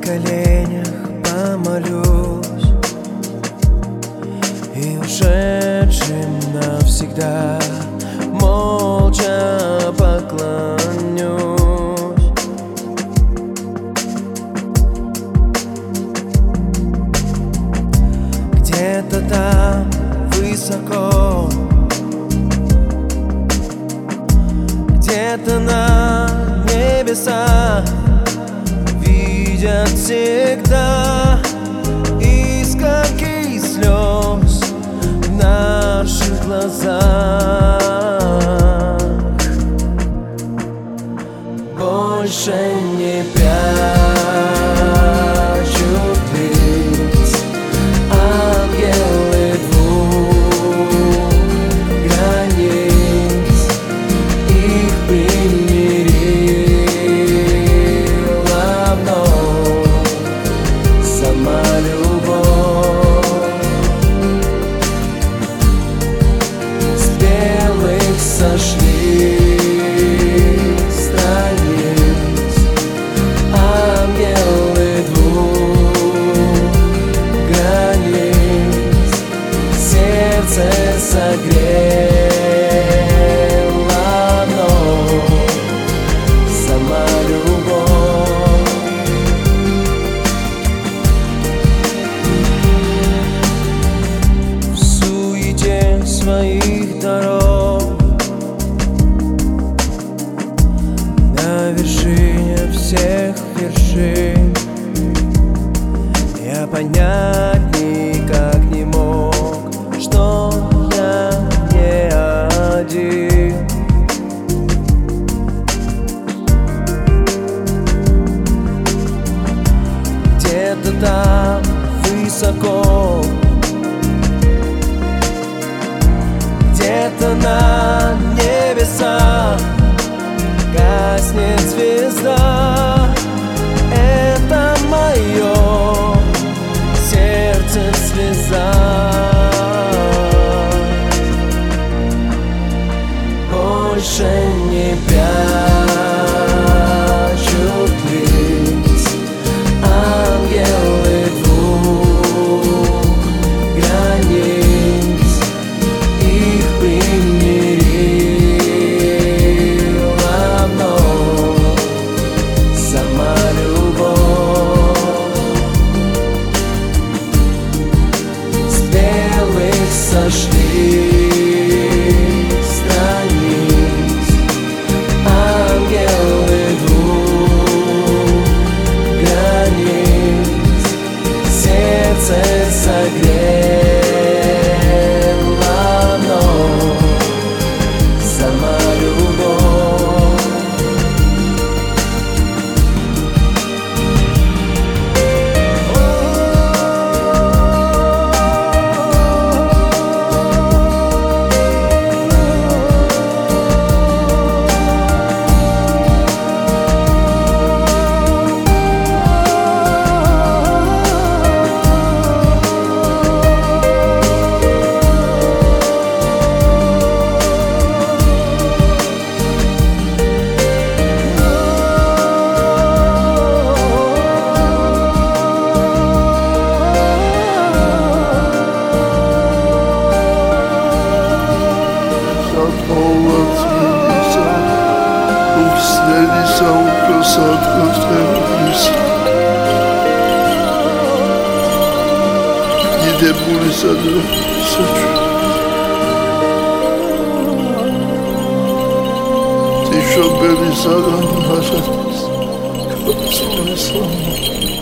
коленях помолюсь и ушедшим навсегда молча поклонюсь. Где-то там высоко, где-то на небесах видят всегда искорки слез в наших глазах. Больше не прячут лиц ангелы двух границ, их примирила вновь сама любовь. С белых сошли страниц ангелы двух границ, сердце согрела вновь сама любовь. В суете своих дорог на вершине всех вершин я понять никак не мог, что я не один. Где-то там высоко, где-то на небесах гаснет звезда. Это мое сердце слеза. Больше не прячут лиц ангелы двух границ, их примирила вновь сама любовь. С белых сошли страниц ангелы двух границ, сердце согрела вновь сама любовь. დიდებული სადრო თიშობელი საგან ხაშას